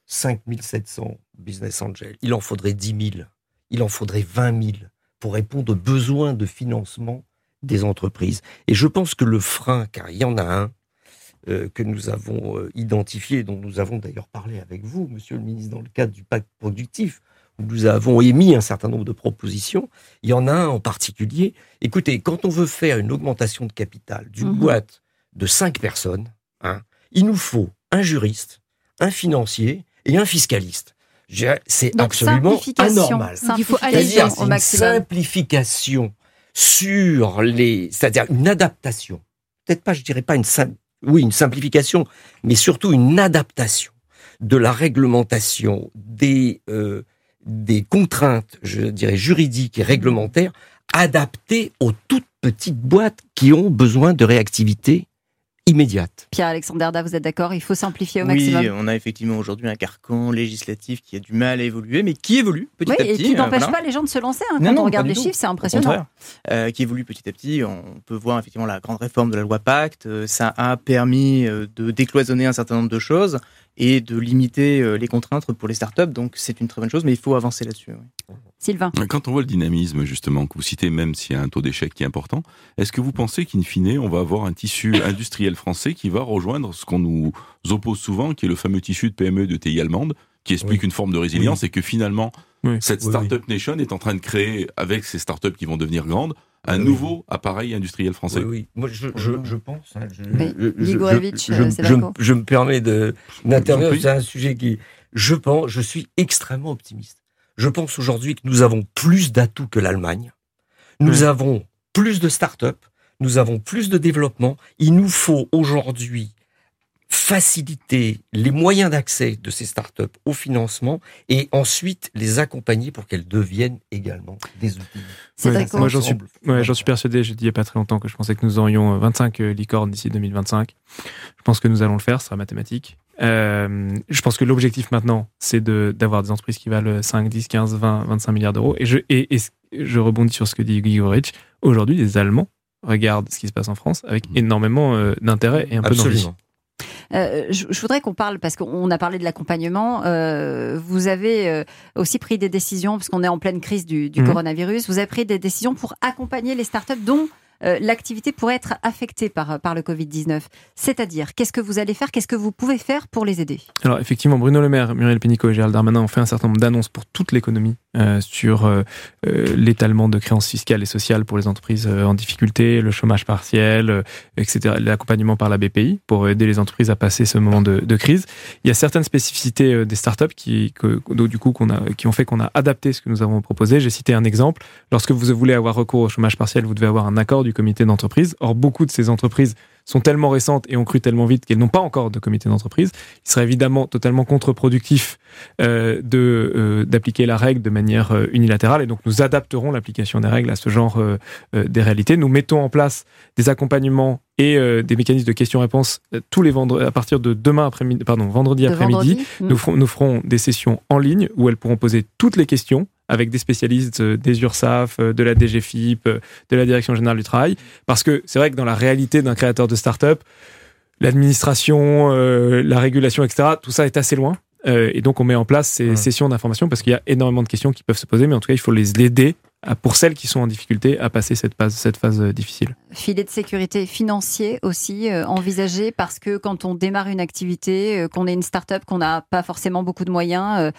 5700 business angels. Il en faudrait 10 000, il en faudrait 20 000 pour répondre aux besoins de financement des entreprises. Et je pense que le frein, car il y en a un, que nous avons identifié, dont nous avons d'ailleurs parlé avec vous, monsieur le ministre, dans le cadre du pacte productif, où nous avons émis un certain nombre de propositions. Il y en a un en particulier. Écoutez, quand on veut faire une augmentation de capital d'une boîte de 5 personnes, il nous faut un juriste, un financier et un fiscaliste. C'est donc, absolument anormal. Il faut aller C'est-à-dire au une maximum. simplification c'est-à-dire une adaptation. Peut-être pas, je dirais pas une simplification, mais surtout une adaptation de la réglementation des contraintes, je dirais, juridiques et réglementaires, adaptées aux toutes petites boîtes qui ont besoin de réactivité immédiate. Pierre-Alexandre Derda, vous êtes d'accord? Il faut simplifier au maximum. Oui, on a effectivement aujourd'hui un carcan législatif qui a du mal à évoluer, mais qui évolue petit à petit. Et qui n'empêche pas les gens de se lancer. Quand on regarde les chiffres, c'est impressionnant. Qui évolue petit à petit. On peut voir effectivement la grande réforme de la loi Pacte. Ça a permis de décloisonner un certain nombre de choses et de limiter les contraintes pour les startups. Donc c'est une très bonne chose, mais il faut avancer là-dessus. Oui. Sylvain. Quand on voit le dynamisme, justement, que vous citez, même s'il y a un taux d'échec qui est important, est-ce que vous pensez qu'in fine, on va avoir un tissu industriel français qui va rejoindre ce qu'on nous oppose souvent, qui est le fameux tissu de PME de TI allemande, qui explique une forme de résilience et que finalement, cette Startup Nation est en train de créer, avec ces startups qui vont devenir grandes, un nouveau appareil industriel français. Oui. Moi, je pense. Je me permets d'intervenir. C'est un sujet qui, je suis extrêmement optimiste. Je pense aujourd'hui que nous avons plus d'atouts que l'Allemagne. Nous avons plus de start-up. Nous avons plus de développement. Il nous faut aujourd'hui faciliter les moyens d'accès de ces startups au financement et ensuite les accompagner pour qu'elles deviennent également des outils. Moi, j'en suis persuadé. Je dis il n'y a pas très longtemps que je pensais que nous aurions 25 licornes d'ici 2025. Je pense que nous allons le faire, ce sera mathématique. Je pense que l'objectif maintenant, c'est d'avoir des entreprises qui valent 5, 10, 15, 20, 25 milliards d'euros. Et je rebondis sur ce que dit Guy Gourevitch. Aujourd'hui, les Allemands regardent ce qui se passe en France avec énormément d'intérêt et un peu d'envie. Je voudrais qu'on parle, parce qu'on a parlé de l'accompagnement, vous avez aussi pris des décisions, parce qu'on est en pleine crise du coronavirus, vous avez pris des décisions pour accompagner les startups, dont l'activité pourrait être affectée par le Covid-19. C'est-à-dire, qu'est-ce que vous allez faire? Qu'est-ce que vous pouvez faire pour les aider? Alors effectivement, Bruno Le Maire, Muriel Pénicaud et Gérald Darmanin ont fait un certain nombre d'annonces pour toute l'économie sur l'étalement de créances fiscales et sociales pour les entreprises en difficulté, le chômage partiel, etc., l'accompagnement par la BPI pour aider les entreprises à passer ce moment de crise. Il y a certaines spécificités des startups qui ont fait qu'on a adapté ce que nous avons proposé. J'ai cité un exemple. Lorsque vous voulez avoir recours au chômage partiel, vous devez avoir un accord du comité d'entreprise. Or, beaucoup de ces entreprises sont tellement récentes et ont cru tellement vite qu'elles n'ont pas encore de comité d'entreprise. Il serait évidemment totalement contre-productif d'appliquer la règle de manière unilatérale, et donc nous adapterons l'application des règles à ce genre des réalités. Nous mettons en place des accompagnements et des mécanismes de questions-réponses tous les vendredis, à partir de vendredi après-midi. Nous ferons des sessions en ligne où elles pourront poser toutes les questions avec des spécialistes des URSSAF, de la DGFiP, de la Direction Générale du Travail. Parce que c'est vrai que dans la réalité d'un créateur de start-up, l'administration, la régulation, etc., tout ça est assez loin. Et donc on met en place ces sessions d'information parce qu'il y a énormément de questions qui peuvent se poser, mais en tout cas, il faut les aider pour celles qui sont en difficulté à passer cette phase difficile. Filet de sécurité financier aussi envisagé, parce que quand on démarre une activité, qu'on est une start-up, qu'on n'a pas forcément beaucoup de moyens,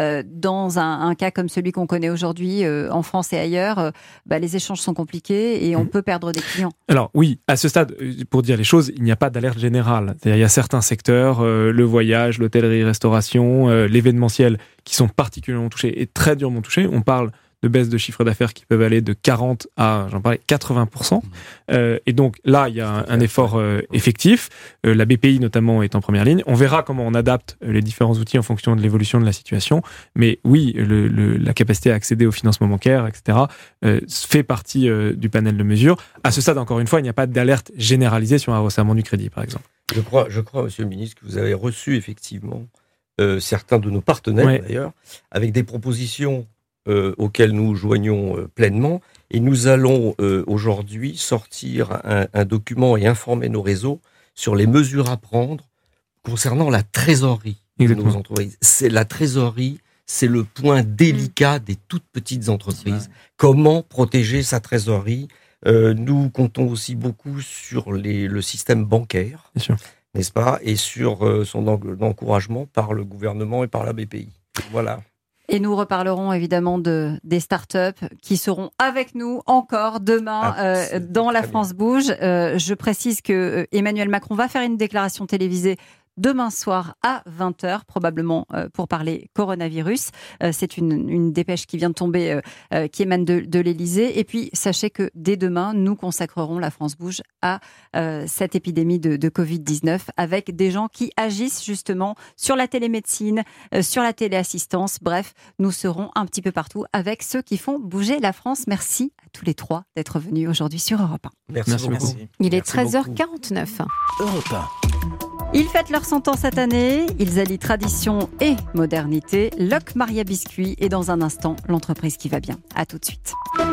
dans un cas comme celui qu'on connaît aujourd'hui en France et ailleurs, les échanges sont compliqués et on peut perdre des clients. Alors oui, à ce stade, pour dire les choses, il n'y a pas d'alerte générale. C'est-à-dire, il y a certains secteurs, le voyage, l'hôtellerie-restauration, l'événementiel, qui sont particulièrement touchés et très durement touchés. On parle de baisse de chiffre d'affaires qui peuvent aller de 40 à, 80%. Et donc là, il y a un effort effectif. La BPI notamment est en première ligne. On verra comment on adapte les différents outils en fonction de l'évolution de la situation. Mais oui, la capacité à accéder au financement bancaire, etc., fait partie du panel de mesures. À ce stade, encore une fois, il n'y a pas d'alerte généralisée sur un resserrement du crédit, par exemple. Je crois, Monsieur le Ministre, que vous avez reçu effectivement certains de nos partenaires, d'ailleurs, avec des propositions auxquels nous joignons pleinement, et nous allons aujourd'hui sortir un document et informer nos réseaux sur les mesures à prendre concernant la trésorerie de nos entreprises. La trésorerie, c'est le point délicat des toutes petites entreprises. Comment protéger sa trésorerie? Nous comptons aussi beaucoup sur le système bancaire, n'est-ce pas, et sur son encouragement par le gouvernement et par la BPI. Voilà. Et nous reparlerons évidemment des startups qui seront avec nous encore demain dans La France Bouge. Je précise que Emmanuel Macron va faire une déclaration télévisée demain soir à 20h, probablement pour parler coronavirus. C'est une dépêche qui vient de tomber, qui émane de l'Élysée. Et puis, sachez que dès demain, nous consacrerons La France Bouge à cette épidémie de Covid-19 avec des gens qui agissent justement sur la télémédecine, sur la téléassistance. Bref, nous serons un petit peu partout avec ceux qui font bouger la France. Merci à tous les trois d'être venus aujourd'hui sur Europe 1. Merci beaucoup. Il est 13h49. Europe 1. Ils fêtent leurs 100 ans cette année, ils allient tradition et modernité. Loc Maria Biscuit et dans un instant, l'entreprise qui va bien. À tout de suite.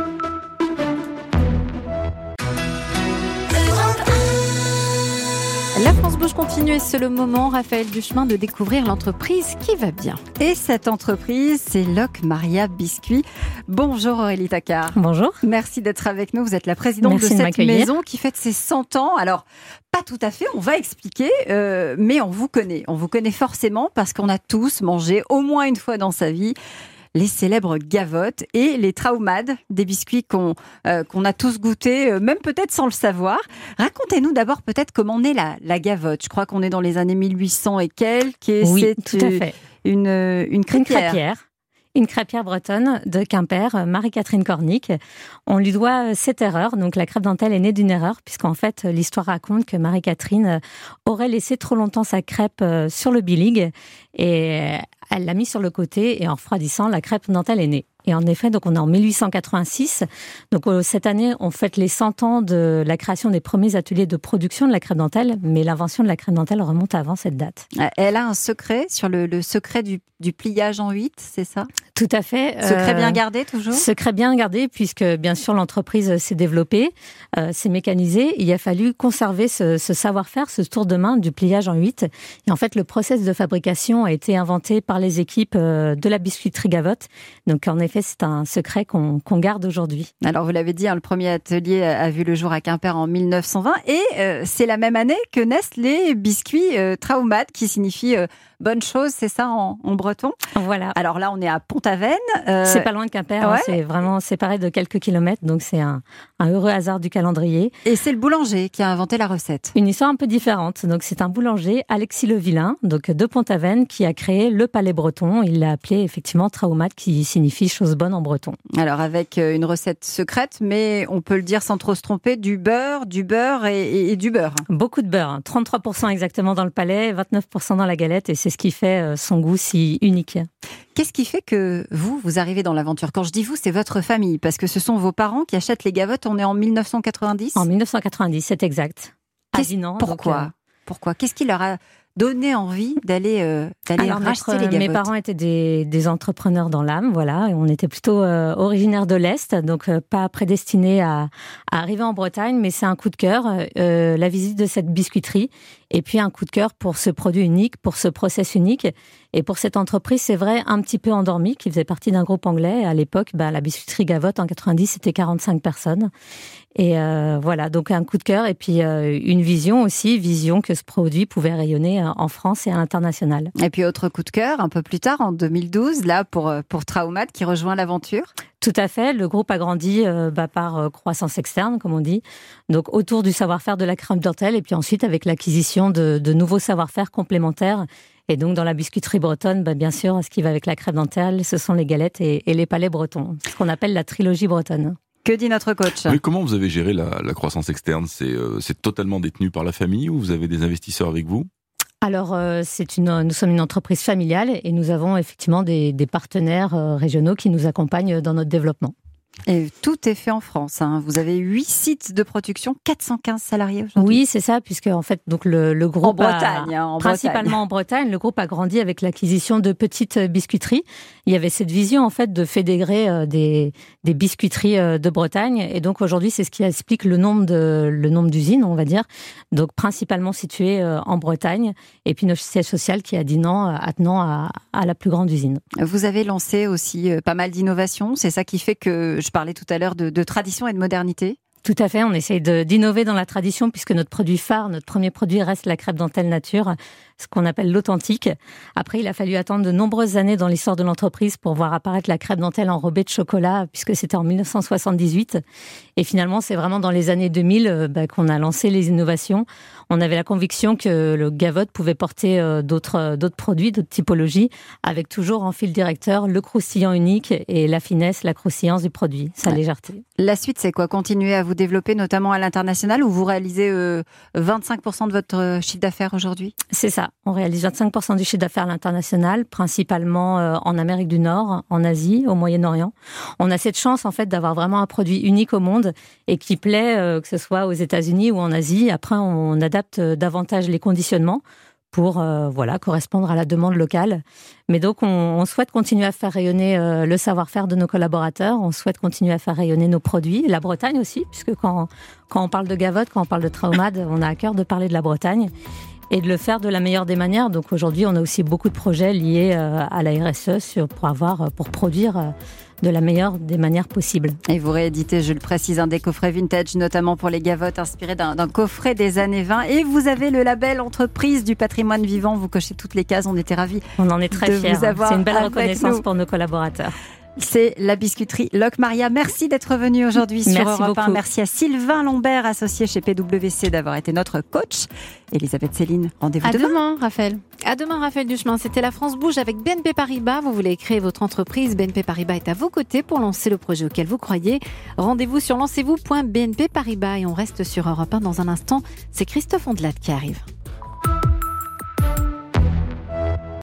La France Bouge continue et c'est le moment, Raphaël Duchemin, de découvrir l'entreprise qui va bien. Et cette entreprise, c'est Loc Maria Biscuit. Bonjour Aurélie Tacquart. Bonjour. Merci d'être avec nous. Vous êtes la présidente de cette maison qui fête ses 100 ans. Alors, pas tout à fait, on va expliquer, mais on vous connaît. On vous connaît forcément parce qu'on a tous mangé au moins une fois dans sa vie les célèbres gavottes et les traumades, des biscuits qu'on a tous goûtés, même peut-être sans le savoir. Racontez-nous d'abord peut-être comment naît la gavotte. Je crois qu'on est dans les années 1800 et quelques. Et oui, c'est tout à fait. Une crêpière. Une crêpière bretonne de Quimper, Marie-Catherine Cornic. On lui doit cette erreur. Donc la crêpe dentelle est née d'une erreur, puisqu'en fait, l'histoire raconte que Marie-Catherine aurait laissé trop longtemps sa crêpe sur le biligue et elle l'a mis sur le côté et en refroidissant, la crêpe dentelle est née. Et en effet, donc on est en 1886. Donc cette année, on fête les 100 ans de la création des premiers ateliers de production de la crêpe dentelle, mais l'invention de la crêpe dentelle remonte avant cette date. Elle a un secret sur le secret du pliage en 8, c'est ça ? Tout à fait. Secret bien gardé toujours ? Secret bien gardé, puisque bien sûr l'entreprise s'est développée, s'est mécanisée. Il a fallu conserver ce savoir-faire, ce tour de main du pliage en 8. Et en fait, le process de fabrication a été inventé par les équipes de la biscuiterie Gavotte. Donc en effet, effet, c'est un secret qu'on garde aujourd'hui. Alors, vous l'avez dit, le premier atelier a vu le jour à Quimper en 1920 et c'est la même année que naissent les biscuits Traumat, qui signifie bonne chose, c'est ça en breton. Voilà. Alors là, on est à Pont-Aven. C'est pas loin de Quimper, ouais. C'est vraiment séparé de quelques kilomètres, donc c'est un heureux hasard du calendrier. Et c'est le boulanger qui a inventé la recette. Une histoire un peu différente. Donc c'est un boulanger, Alexis Levillain, donc de Pont-Aven, qui a créé le palais breton. Il l'a appelé effectivement Traumat, qui signifie chose bonne en breton. Alors avec une recette secrète, mais on peut le dire sans trop se tromper, du beurre et du beurre. Beaucoup de beurre, 33% exactement dans le palais, 29% dans la galette, et c'est ce qui fait son goût si unique. Qu'est-ce qui fait que vous arrivez dans l'aventure? Quand je dis vous, c'est votre famille, parce que ce sont vos parents qui achètent les gavottes. On est en 1990? En 1990, c'est exact. Pourquoi? Qu'est-ce qui leur a donné envie d'aller racheter les gavottes? Mes parents étaient des entrepreneurs dans l'âme, voilà. Et on était plutôt originaires de l'Est, donc pas prédestinés à arriver en Bretagne, mais c'est un coup de cœur, la visite de cette biscuiterie, et puis un coup de cœur pour ce produit unique, pour ce process unique, et pour cette entreprise, c'est vrai, un petit peu endormie, qui faisait partie d'un groupe anglais. À l'époque, la biscuiterie Gavotte, en 90, c'était 45 personnes. Et voilà, donc un coup de cœur, et puis une vision que ce produit pouvait rayonner en France et à l'international. Et puis autre coup de cœur, un peu plus tard, en 2012, là, pour Traumat, qui rejoint l'aventure. Tout à fait, le groupe a grandi par croissance externe, comme on dit, donc autour du savoir-faire de la crème dentelle, et puis ensuite avec l'acquisition de nouveaux savoir-faire complémentaires. Et donc dans la biscuiterie bretonne, bien sûr, ce qui va avec la crème dentelle, ce sont les galettes et les palais bretons, ce qu'on appelle la trilogie bretonne. Que dit notre coach? Oui, comment vous avez géré la croissance externe? C'est totalement détenu par la famille ou vous avez des investisseurs avec vous? Alors, nous sommes une entreprise familiale et nous avons effectivement des partenaires régionaux qui nous accompagnent dans notre développement. Et tout est fait en France. Vous avez 8 sites de production, 415 salariés aujourd'hui. Oui, c'est ça, puisque en fait, donc le groupe en Bretagne, principalement en Bretagne, le groupe a grandi avec l'acquisition de petites biscuiteries. Il y avait cette vision en fait de fédérer des biscuiteries de Bretagne, et donc aujourd'hui, c'est ce qui explique le nombre d'usines, on va dire. Donc principalement situées en Bretagne, et puis notre siège social qui est attenant à la plus grande usine. Vous avez lancé aussi pas mal d'innovations. C'est ça qui fait que je parlais tout à l'heure de tradition et de modernité. Tout à fait, on essaye d'innover dans la tradition puisque notre produit phare, notre premier produit reste la crêpe dentelle nature, ce qu'on appelle l'authentique. Après, il a fallu attendre de nombreuses années dans l'histoire de l'entreprise pour voir apparaître la crêpe dentelle enrobée de chocolat, puisque c'était en 1978. Et finalement, c'est vraiment dans les années 2000 qu'on a lancé les innovations. On avait la conviction que le Gavotte pouvait porter d'autres produits, d'autres typologies, avec toujours en fil directeur le croustillant unique et la finesse, la croustillance du produit, sa légèreté. La suite, c'est quoi? Continuer à vous développer, notamment à l'international, où vous réalisez 25% de votre chiffre d'affaires aujourd'hui? C'est ça. On réalise 25% du chiffre d'affaires à l'international, principalement en Amérique du Nord, en Asie, au Moyen-Orient. On a cette chance, en fait, d'avoir vraiment un produit unique au monde et qui plaît, que ce soit aux États-Unis ou en Asie. Après, on adapte davantage les conditionnements pour correspondre à la demande locale. Mais donc, on souhaite continuer à faire rayonner le savoir-faire de nos collaborateurs, on souhaite continuer à faire rayonner nos produits, la Bretagne aussi, puisque quand on parle de Gavotte, quand on parle de Traumat, on a à cœur de parler de la Bretagne et de le faire de la meilleure des manières. Donc aujourd'hui, on a aussi beaucoup de projets liés à la RSE pour produire de la meilleure des manières possibles. Et vous rééditez, je le précise, des coffrets vintage, notamment pour les Gavottes, inspirés d'un coffret des années 20. Et vous avez le label entreprise du patrimoine vivant. Vous cochez toutes les cases. On était ravis. On en est très fiers. C'est une belle reconnaissance pour nos collaborateurs. C'est la biscuiterie Locmaria. Merci d'être venu aujourd'hui sur Europe 1. Merci à Sylvain Lambert, associé chez PwC, d'avoir été notre coach. Elisabeth Céline, rendez-vous demain. À demain, Raphaël. À demain, Raphaël Duchemin. C'était La France Bouge avec BNP Paribas. Vous voulez créer votre entreprise. BNP Paribas est à vos côtés pour lancer le projet auquel vous croyez. Rendez-vous sur lancez-vous.bnpparibas et on reste sur Europe 1 dans un instant. C'est Christophe Ondelat qui arrive.